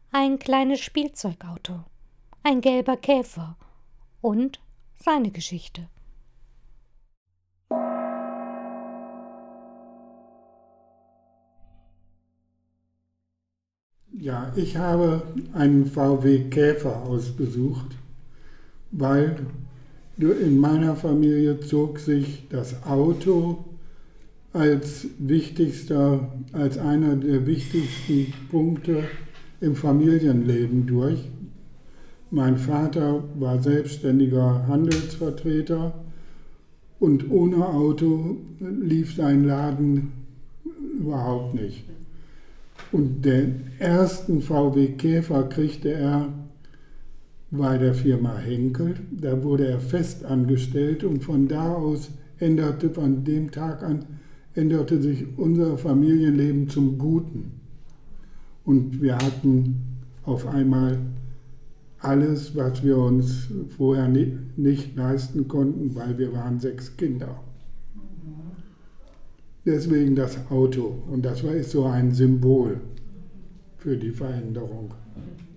ein kleines Spielzeugauto, ein gelber Käfer und seine Geschichte. Ja, ich habe einen VW Käfer ausgesucht, weil in meiner Familie zog sich das Auto als einer der wichtigsten Punkte im Familienleben durch. Mein Vater war selbstständiger Handelsvertreter und ohne Auto lief sein Laden überhaupt nicht. Und den ersten VW Käfer kriegte er bei der Firma Henkel. Da wurde er fest angestellt und von da aus von dem Tag an änderte sich unser Familienleben zum Guten. Und wir hatten auf einmal alles, was wir uns vorher nicht leisten konnten, weil wir waren 6 Kinder. Deswegen das Auto. Und das ist so ein Symbol für die Veränderung.